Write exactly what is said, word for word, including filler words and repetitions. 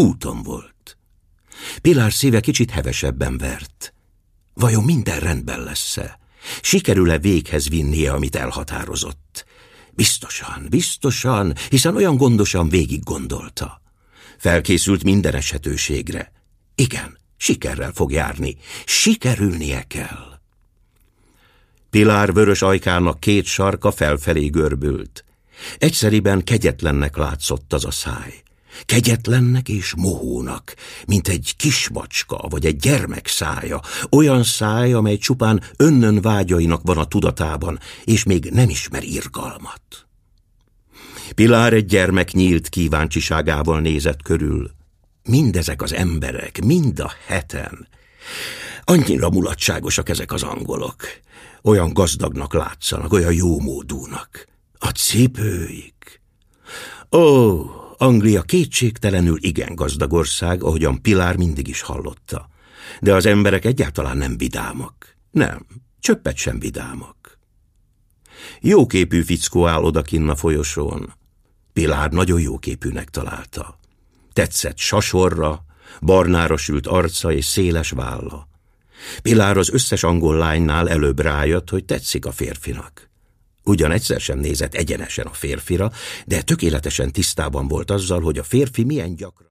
Úton volt. Pilar szíve kicsit hevesebben vert. Vajon minden rendben lesz-e? Sikerül-e véghez vinnie, amit elhatározott? Biztosan, biztosan, hiszen olyan gondosan végig gondolta. Felkészült minden esetőségre. Igen, sikerrel fog járni. Sikerülnie kell. Pilar vörös ajkának két sarka felfelé görbült. Egyszeriben kegyetlennek látszott az a száj. Kegyetlennek és mohónak, mint egy kismacska vagy egy gyermek szája, olyan száj, amely csupán önnön vágyainak van a tudatában, és még nem ismer irgalmat. Pilar egy gyermek nyílt kíváncsiságával nézett körül. Mindezek az emberek, mind a heten. Annyira mulatságosak ezek az angolok. Olyan gazdagnak látszanak, olyan jómódúnak. A cipőik. Ó, Anglia kétségtelenül igen gazdag ország, ahogyan Pilar mindig is hallotta. De az emberek egyáltalán nem vidámak. Nem, csöppet sem vidámak. Jóképű fickó áll odakinn a folyosón. Pilar nagyon jóképűnek találta. Tetszett sasorra, barnára sült arca és széles válla. Pilar az összes angol lánynál előbb rájött, hogy tetszik a férfinak. Ugyan egyszer sem nézett egyenesen a férfira, de tökéletesen tisztában volt azzal, hogy a férfi milyen gyakran